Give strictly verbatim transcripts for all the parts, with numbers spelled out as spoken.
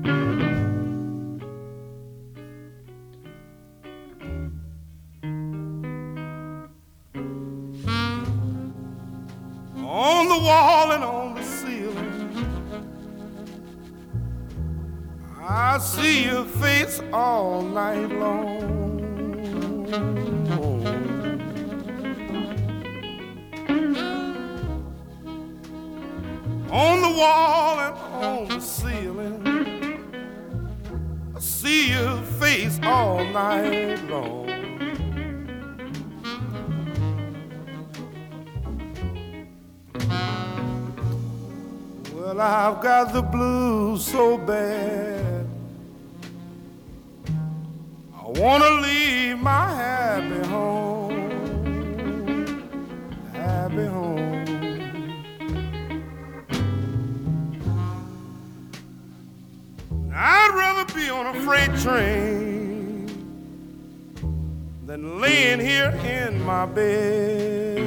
On the wall and on the ceiling, I see your face all night long. On the wall and on the ceiling, I see your face all night long. Well, I've got the blues so bad, I wanna leave my happy home, happy home. I'd rather be on a freight train than laying here in my bed.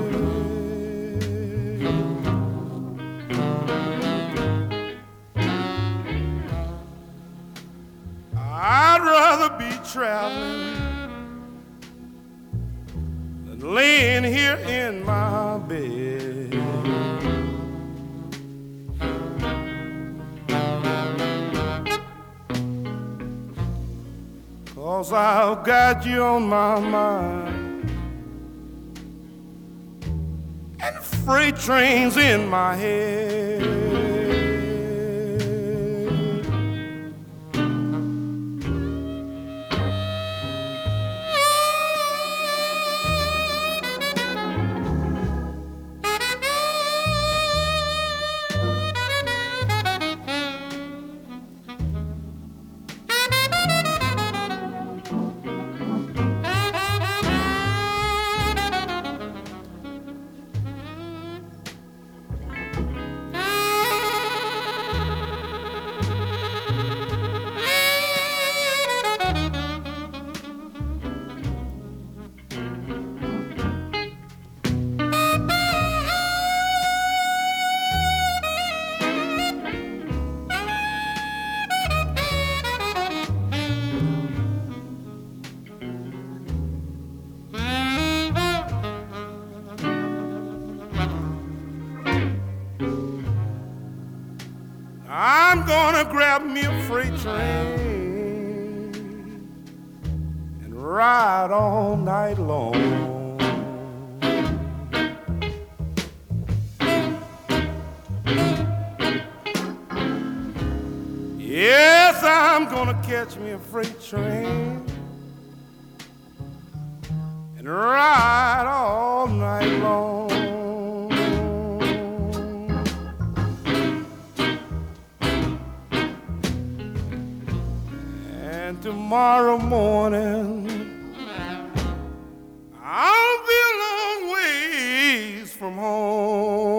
I'd rather be traveling than laying here in my bed. 'Cause I've got you on my mind, and freight trains in my head. I'm gonna grab me a freight train and ride all night long. Yes, I'm gonna catch me a freight train and ride all night long. Tomorrow morning I'll be a long ways from home.